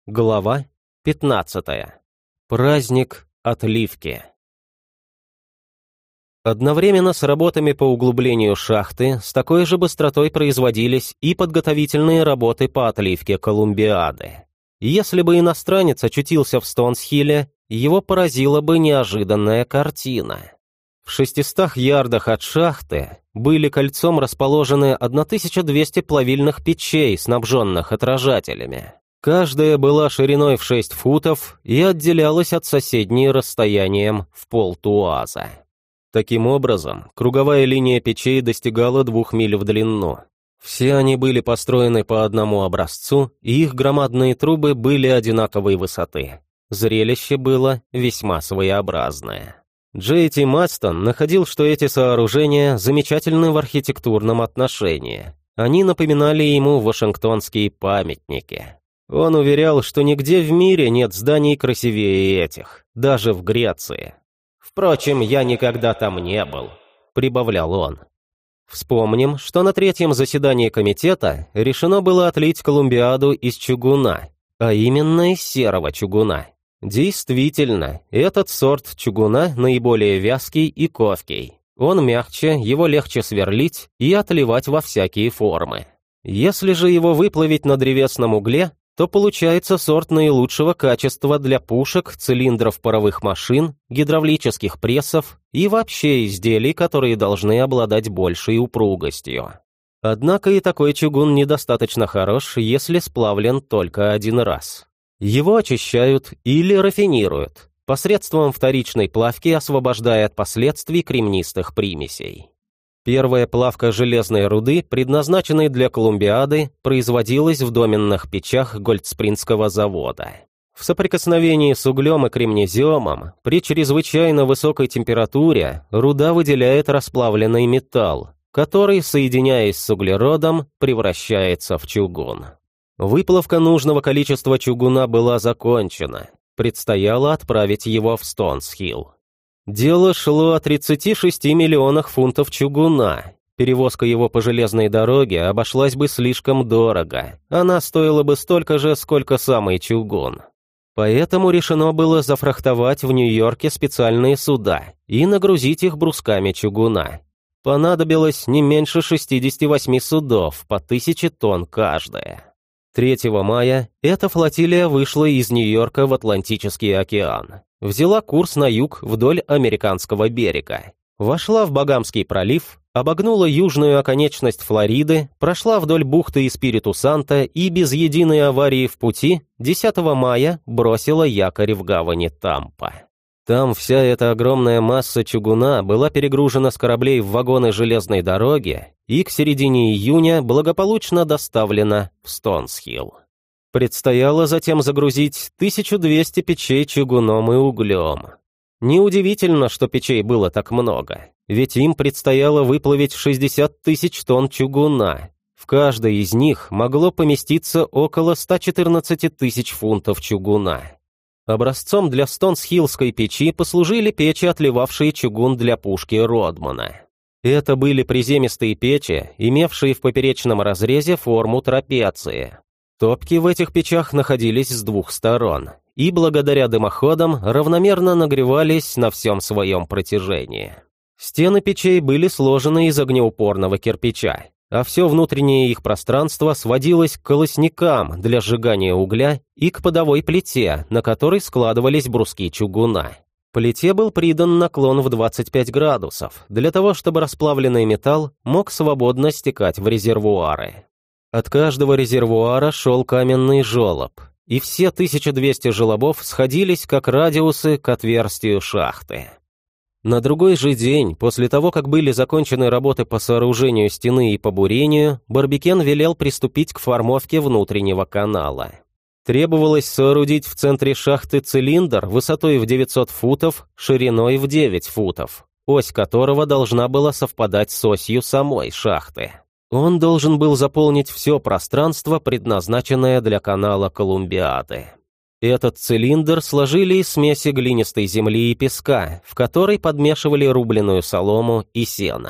Глава 15. Праздник отливки. Одновременно с работами по углублению шахты с такой же быстротой производились и подготовительные работы по отливке Колумбиады. Если бы иностранец очутился в Стоунсхилле, его поразила бы неожиданная картина. В 600 ярдах от шахты были кольцом расположены 1200 плавильных печей, снабженных отражателями. Каждая была шириной в 6 футов и отделялась от соседней расстоянием в полтуаза. Таким образом, круговая линия печей достигала 2 миль в длину. Все они были построены по одному образцу, и их громадные трубы были одинаковой высоты. Зрелище было весьма своеобразное. Джей-Ти Мастон находил, что эти сооружения замечательны в архитектурном отношении. Они напоминали ему вашингтонские памятники. Он уверял, что нигде в мире нет зданий красивее этих, даже в Греции. «Впрочем, я никогда там не был», — прибавлял он. Вспомним, что на 3-м заседании комитета решено было отлить Колумбиаду из чугуна, а именно из серого чугуна. Действительно, этот сорт чугуна наиболее вязкий и ковкий. Он мягче, его легче сверлить и отливать во всякие формы. Если же его выплавить на древесном угле, то получается сорт наилучшего качества для пушек, цилиндров паровых машин, гидравлических прессов и вообще изделий, которые должны обладать большей упругостью. Однако и такой чугун недостаточно хорош, если сплавлен только один раз. Его очищают или рафинируют, посредством вторичной плавки освобождая от последствий кремнистых примесей. Первая плавка железной руды, предназначенной для Колумбиады, производилась в доменных печах Гольдспрингского завода. В соприкосновении с углем и кремнезиумом при чрезвычайно высокой температуре руда выделяет расплавленный металл, который, соединяясь с углеродом, превращается в чугун. Выплавка нужного количества чугуна была закончена, предстояло отправить его в Стоунсхилл. Дело шло о 36 миллионах фунтов чугуна. Перевозка его по железной дороге обошлась бы слишком дорого. Она стоила бы столько же, сколько самый чугун. Поэтому решено было зафрахтовать в Нью-Йорке специальные суда и нагрузить их брусками чугуна. Понадобилось не меньше 68 судов, по 1000 тонн каждая. 3 мая эта флотилия вышла из Нью-Йорка в Атлантический океан. Взяла курс на юг вдоль американского берега. Вошла в Багамский пролив, обогнула южную оконечность Флориды, прошла вдоль бухты Эспириту-Санта и без единой аварии в пути 10 мая бросила якорь в гавани Тампа. Там вся эта огромная масса чугуна была перегружена с кораблей в вагоны железной дороги и к середине июня благополучно доставлена в Стоунсхилл. Предстояло затем загрузить 1200 печей чугуном и углем. Неудивительно, что печей было так много, ведь им предстояло выплавить 60 тысяч тонн чугуна. В каждой из них могло поместиться около 114 тысяч фунтов чугуна. Образцом для Стоунсхиллской печи послужили печи, отливавшие чугун для пушки Родмана. Это были приземистые печи, имевшие в поперечном разрезе форму трапеции. Топки в этих печах находились с 2 сторон, и благодаря дымоходам равномерно нагревались на всем своем протяжении. Стены печей были сложены из огнеупорного кирпича, а все внутреннее их пространство сводилось к колосникам для сжигания угля и к подовой плите, на которой складывались бруски чугуна. Плите был придан наклон в 25 градусов, для того, чтобы расплавленный металл мог свободно стекать в резервуары. От каждого резервуара шел каменный желоб, и все 1200 желобов сходились как радиусы к отверстию шахты. На другой же день, после того, как были закончены работы по сооружению стены и по бурению, Барбикен велел приступить к формовке внутреннего канала. Требовалось соорудить в центре шахты цилиндр высотой в 900 футов, шириной в 9 футов, ось которого должна была совпадать с осью самой шахты. Он должен был заполнить все пространство, предназначенное для канала Колумбиады. Этот цилиндр сложили из смеси глинистой земли и песка, в которой подмешивали рубленую солому и сено.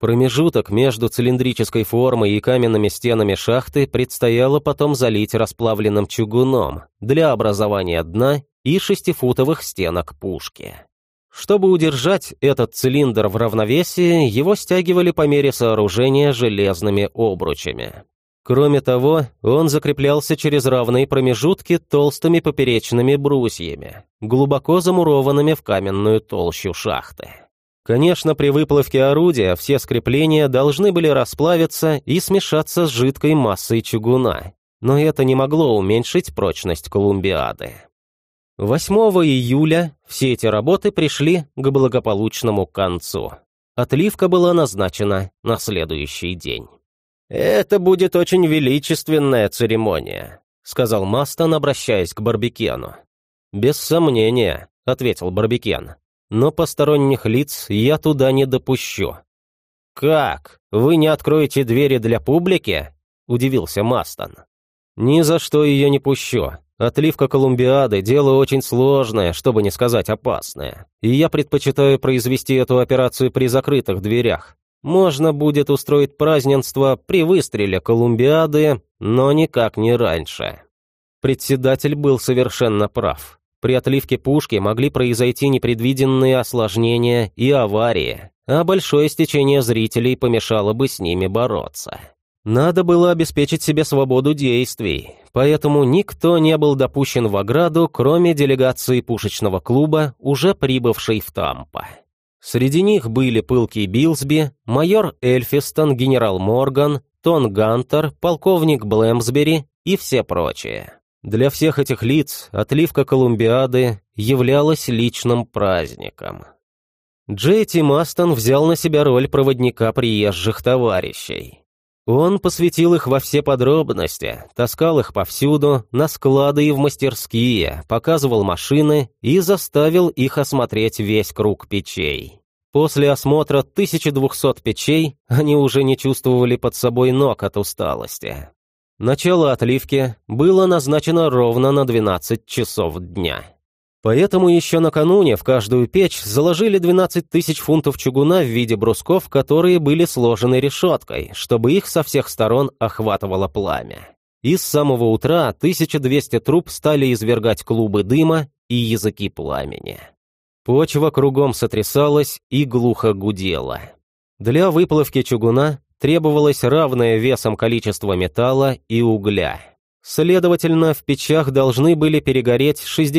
Промежуток между цилиндрической формой и каменными стенами шахты предстояло потом залить расплавленным чугуном для образования дна и 6-футовых стенок пушки. Чтобы удержать этот цилиндр в равновесии, его стягивали по мере сооружения железными обручами. Кроме того, он закреплялся через равные промежутки толстыми поперечными брусьями, глубоко замурованными в каменную толщу шахты. Конечно, при выплавке орудия все скрепления должны были расплавиться и смешаться с жидкой массой чугуна, но это не могло уменьшить прочность Колумбиады. 8 июля все эти работы пришли к благополучному концу. Отливка была назначена на следующий день. «Это будет очень величественная церемония», — сказал Мастон, обращаясь к Барбекену. «Без сомнения», — ответил Барбекен. «Но посторонних лиц я туда не допущу». «Как? Вы не откроете двери для публики?» — удивился Мастон. «Ни за что ее не пущу. Отливка Колумбиады – дело очень сложное, чтобы не сказать опасное. И я предпочитаю произвести эту операцию при закрытых дверях. Можно будет устроить празднество при выстреле Колумбиады, но никак не раньше». Председатель был совершенно прав. При отливке пушки могли произойти непредвиденные осложнения и аварии, а большое стечение зрителей помешало бы с ними бороться. Надо было обеспечить себе свободу действий, поэтому никто не был допущен в ограду, кроме делегации пушечного клуба, уже прибывшей в Тампа. Среди них были пылкий Билсби, майор Эльфистон, генерал Морган, Тон Гантер, полковник Блэмсбери и все прочие. Для всех этих лиц отливка Колумбиады являлась личным праздником. Джей Ти Мастон взял на себя роль проводника приезжих товарищей. Он посвятил их во все подробности, таскал их повсюду, на склады и в мастерские, показывал машины и заставил их осмотреть весь круг печей. После осмотра 1200 печей они уже не чувствовали под собой ног от усталости. Начало отливки было назначено ровно на 12 часов дня. Поэтому еще накануне в каждую печь заложили 12 тысяч фунтов чугуна в виде брусков, которые были сложены решеткой, чтобы их со всех сторон охватывало пламя. И с самого утра 1200 труб стали извергать клубы дыма и языки пламени. Почва кругом сотрясалась и глухо гудела. Для выплавки чугуна требовалось равное весом количество металла и угля. Следовательно, в печах должны были перегореть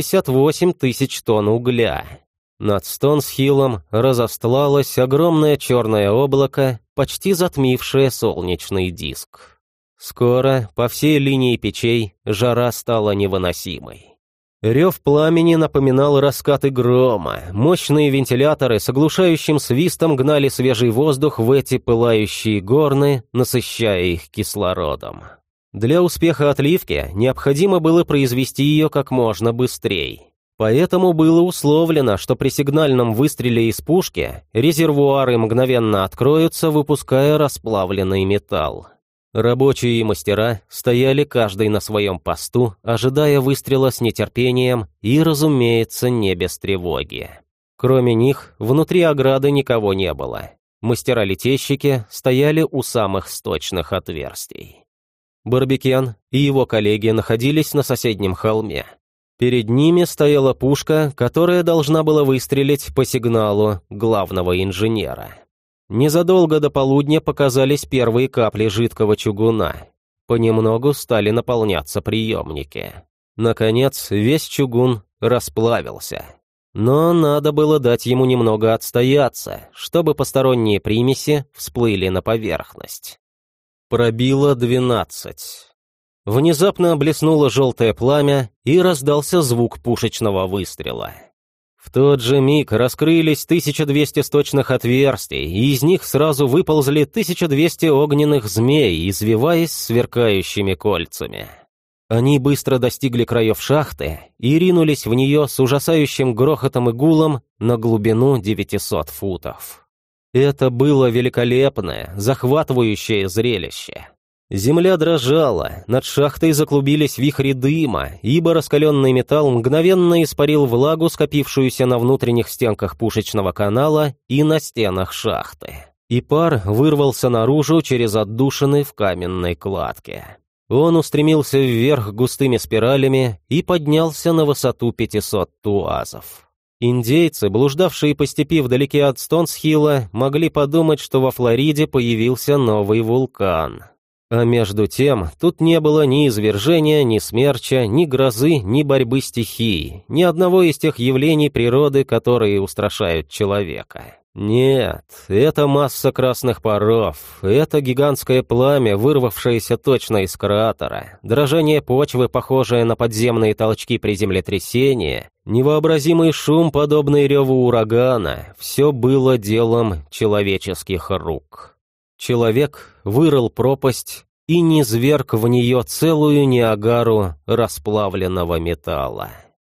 68 тысяч тонн угля. Над Стоунс-Хиллом разостлалось огромное черное облако, почти затмившее солнечный диск. Скоро по всей линии печей жара стала невыносимой. Рев пламени напоминал раскаты грома, мощные вентиляторы с оглушающим свистом гнали свежий воздух в эти пылающие горны, насыщая их кислородом. Для успеха отливки необходимо было произвести ее как можно быстрее. Поэтому было условлено, что при сигнальном выстреле из пушки резервуары мгновенно откроются, выпуская расплавленный металл. Рабочие и мастера стояли каждый на своем посту, ожидая выстрела с нетерпением и, разумеется, не без тревоги. Кроме них, внутри ограды никого не было. Мастера-литейщики стояли у самых сточных отверстий. Барбекен и его коллеги находились на соседнем холме. Перед ними стояла пушка, которая должна была выстрелить по сигналу главного инженера. Незадолго до полудня показались первые капли жидкого чугуна. Понемногу стали наполняться приемники. Наконец, весь чугун расплавился. Но надо было дать ему немного отстояться, чтобы посторонние примеси всплыли на поверхность. Пробило 12. Внезапно блеснуло желтое пламя, и раздался звук пушечного выстрела. В тот же миг раскрылись 1200 сточных отверстий, и из них сразу выползли 1200 огненных змей, извиваясь сверкающими кольцами. Они быстро достигли краев шахты и ринулись в нее с ужасающим грохотом и гулом на глубину 900 футов. Это было великолепное, захватывающее зрелище. Земля дрожала, над шахтой заклубились вихри дыма, ибо раскаленный металл мгновенно испарил влагу, скопившуюся на внутренних стенках пушечного канала и на стенах шахты. и пар вырвался наружу через отдушины в каменной кладке. Он устремился вверх густыми спиралями и поднялся на высоту 500 туазов. Индейцы, блуждавшие по степи вдалеке от Стоунсхилла, могли подумать, что во Флориде появился новый вулкан. А между тем, тут не было ни извержения, ни смерча, ни грозы, ни борьбы стихий, ни одного из тех явлений природы, которые устрашают человека. Нет, это масса красных паров, это гигантское пламя, вырвавшееся точно из кратера, дрожание почвы, похожее на подземные толчки при землетрясении, невообразимый шум, подобный реву урагана, все было делом человеческих рук. Человек вырыл пропасть и низвергл в нее целую Ниагару расплавленного металла.